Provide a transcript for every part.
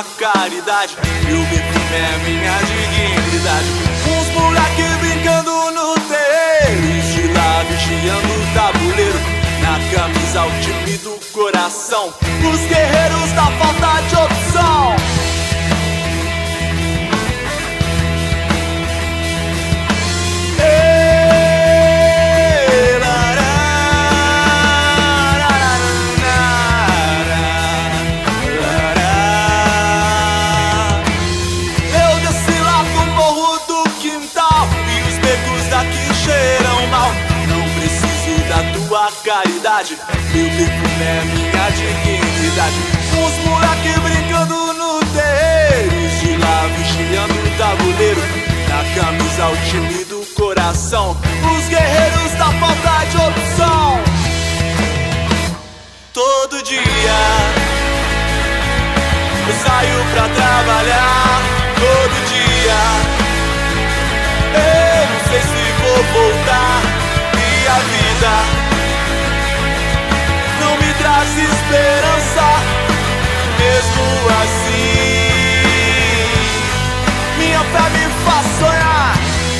tua caridade. Meu perfume é minha dignidade. Uns moleque brincando no terreiro, de lá vigiando o tabuleiro. Na camisa o time do coração, os guerreiros da falta de opção. Caridade, meu perfume é minha dignidade. Uns moleque brincando no terreiro, de lá vigiando o tabuleiro. Na camisa o time do coração, os guerreiros da falta de opção. Todo dia eu saio pra trabalhar. Todo dia eu não sei se vou voltar. E a vida traz esperança, mesmo assim. Minha fé me faz sonhar.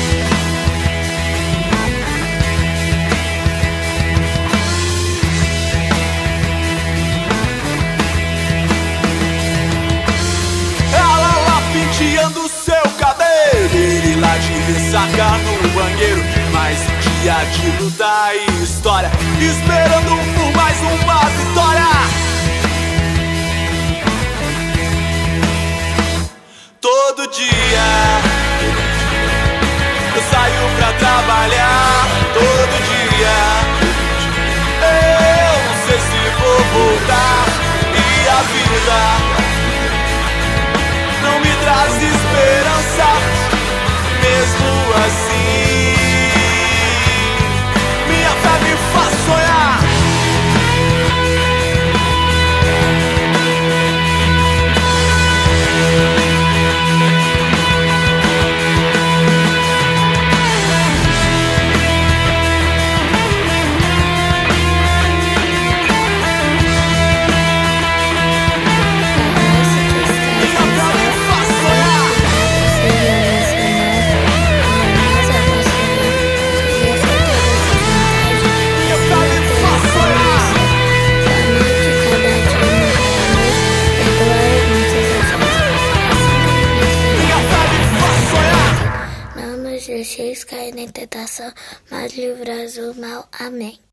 Ela lá penteando seu cabelo, ele lá de ressaca no banheiro. Mais um dia de luta e história, esperando por mais uma vitória. Todo dia eu saio pra trabalhar. Todo dia eu não sei se vou voltar. E a vida não me traz esperança, mesmo assim. Minha fé me faz sonhar. Jesus cai na tentação, mas livra-nos do mal. Amém.